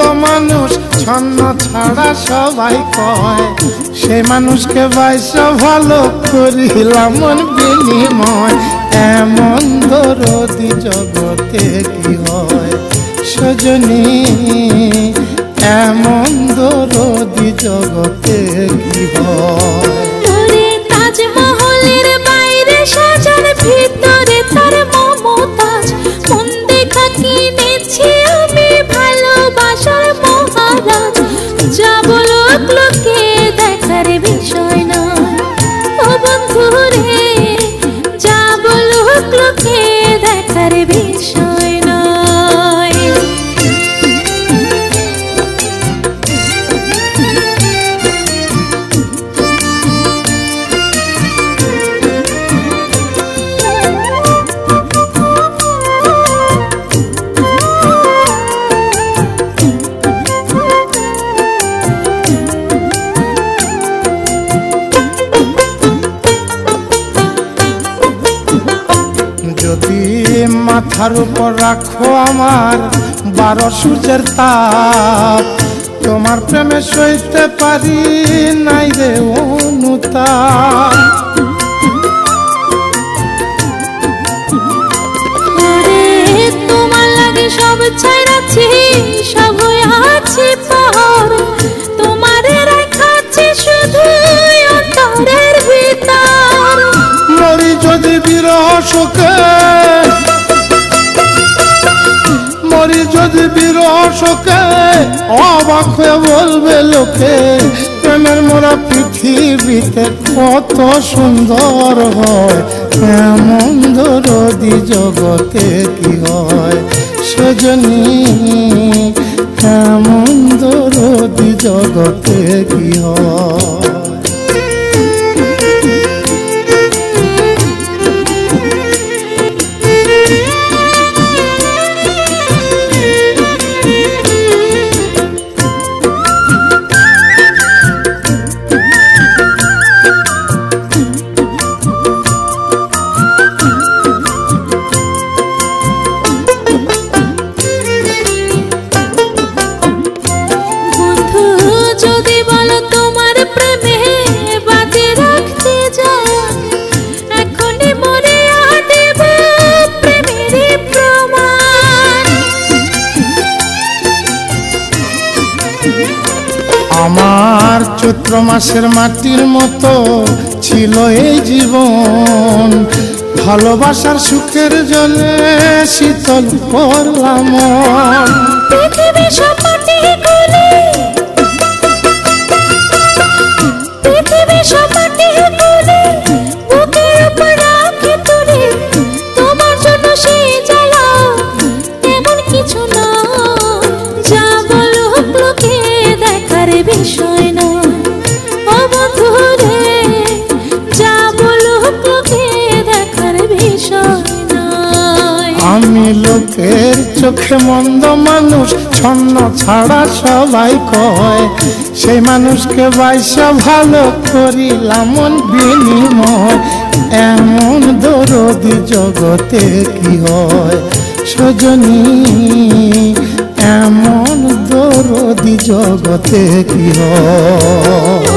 মানুষ ছন্ন ছাড়া সবাই কয়, সেই মানুষকে বাইসা ভালো করিলাম মন বিনিময়। এমন দরদি জগতে কি হয় সজনী, এমন দরদি জগতে কি হয়। তাজমহলের বাইরে সাজার ভিতরে তার মমতাজ, মন দেখা কিনেছি আমি ভালোবাসার মহারাজ। যা বলো লোকে দেখার বিষয় নয় ও বন্ধু রে, যা বলো লোকে দেখার বিষয় নয়। যদি মাথার উপর রাখো আমার 12 সূর্যের তাপ, তোমার প্রেমে সইতে পারি নাই রে অনুতাপ। তোমার লাগে সব ছাইরাছি, সব হইয়াছি পার, তোমারে রাখাছি শুধু অন্তরের ভিতর। মরি যদি বিরহ শোকে, মরি যদি বিরহ শোকে, অবাক হয়ে বলবে লোকে প্রেমের মোরা পৃথিবীতে কত সুন্দর হয়। এমন দরদি জগতে কি হয় সজনী, এমন দরদি জগতে কি হয়। আমার চৈত্র মাসের মাটির মতো ছিল এই জীবন, ভালোবাসার সুখের জলে শীতল করলাম। পৃথিবী সপাটে গলে, পৃথিবী সপাটে গলে, বুকের উপর রাখি তোরে, তোমার জন্য সেই জ্বালা তেমন কিছু না। যা বলো লোকে দেখার বিষয় নয় ও বন্ধু রে, যা বলো লোকে দেখার বিষয় নয়। আমি লোকের চোখে মন্দ মানুষ ছন্ন ছাড়া সবাই কয়, সেই মানুষকে বাইসা ভালো করিলাম মন বিনিময়। এমন দরদি জগতে কি হয় সজনী, এমন দরদি জগতে কি হয়।